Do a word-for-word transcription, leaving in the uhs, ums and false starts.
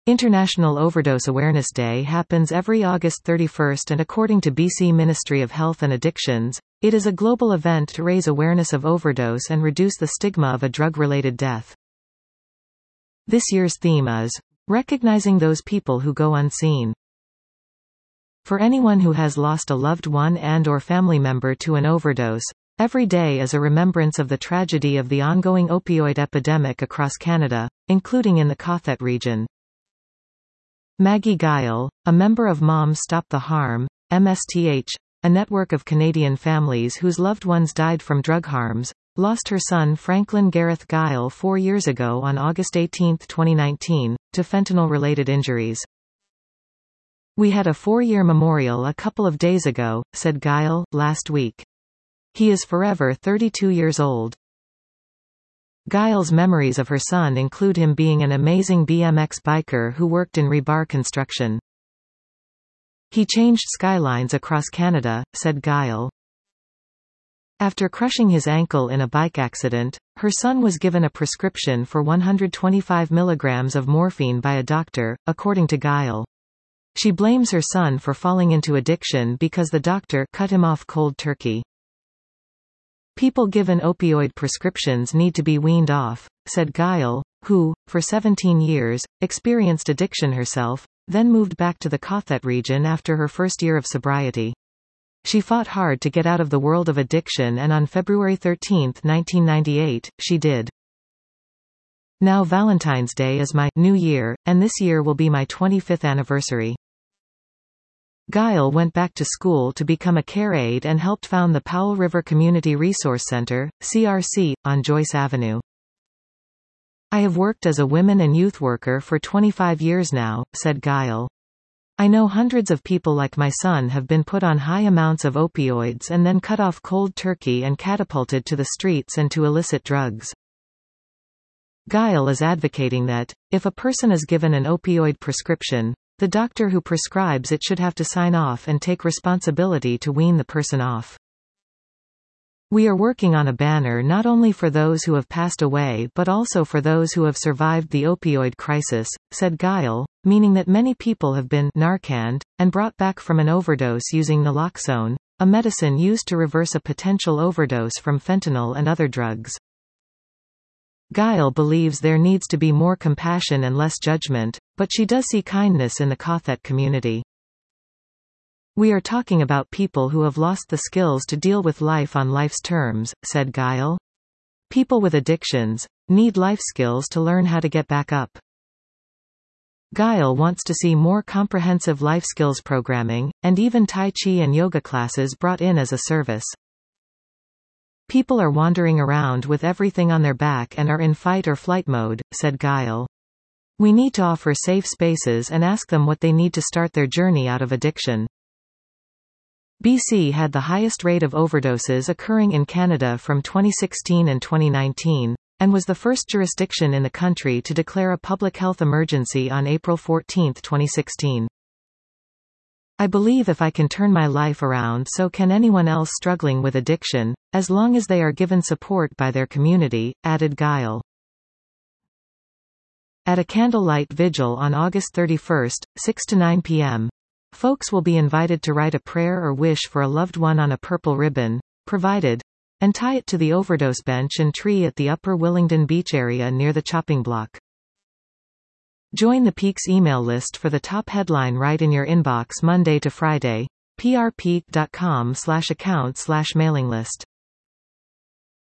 International Overdose Awareness Day happens every August thirty-first, and according to B C Ministry of Health and Addictions, it is a global event to raise awareness of overdose and reduce the stigma of a drug-related death. This year's theme is, recognizing those people who go unseen. For anyone who has lost a loved one and or family member to an overdose, every day is a remembrance of the tragedy of the ongoing opioid epidemic across Canada, including in the Cothet region. Maggie Guile, a member of Moms Stop the Harm, M S T H, a network of Canadian families whose loved ones died from drug harms, lost her son Franklin Gareth Guile four years ago on August eighteenth twenty nineteen, to fentanyl-related injuries. "We had a four-year memorial a couple of days ago," said Guile, last week. "He is forever thirty-two years old." Guile's memories of her son include him being an amazing B M X biker who worked in rebar construction. "He changed skylines across Canada," said Guile. After crushing his ankle in a bike accident, her son was given a prescription for one hundred twenty-five milligrams of morphine by a doctor, according to Guile. She blames her son for falling into addiction because the doctor cut him off cold turkey. "People given opioid prescriptions need to be weaned off," said Guile, who, for seventeen years, experienced addiction herself, then moved back to the Cothet region after her first year of sobriety. She fought hard to get out of the world of addiction, and on February thirteenth nineteen ninety-eight, she did. "Now Valentine's Day is my new year, and this year will be my twenty-fifth anniversary." Guile went back to school to become a care aide and helped found the Powell River Community Resource Center, C R C, on Joyce Avenue. "I have worked as a women and youth worker for twenty-five years now," said Guile. "I know hundreds of people like my son have been put on high amounts of opioids and then cut off cold turkey and catapulted to the streets and to illicit drugs." Guile is advocating that, if a person is given an opioid prescription, the doctor who prescribes it should have to sign off and take responsibility to wean the person off. "We are working on a banner not only for those who have passed away but also for those who have survived the opioid crisis," said Guile, meaning that many people have been Narcaned, and brought back from an overdose using naloxone, a medicine used to reverse a potential overdose from fentanyl and other drugs. Guile believes there needs to be more compassion and less judgment, but she does see kindness in the Cothet community. "We are talking about people who have lost the skills to deal with life on life's terms," said Guile. "People with addictions need life skills to learn how to get back up." Guile wants to see more comprehensive life skills programming, and even Tai Chi and yoga classes brought in as a service. "People are wandering around with everything on their back and are in fight or flight mode," said Guile. "We need to offer safe spaces and ask them what they need to start their journey out of addiction." B C had the highest rate of overdoses occurring in Canada from twenty sixteen and twenty nineteen, and was the first jurisdiction in the country to declare a public health emergency on April fourteenth twenty sixteen. "I believe if I can turn my life around, so can anyone else struggling with addiction, as long as they are given support by their community," added Guile. At a candlelight vigil on August thirty-first, six to nine p m, folks will be invited to write a prayer or wish for a loved one on a purple ribbon, provided, and tie it to the overdose bench and tree at the Upper Willingdon Beach area near the chopping block. Join the Peaks email list for the top headline right in your inbox Monday to Friday. p r peak dot com slash account slash mailing list.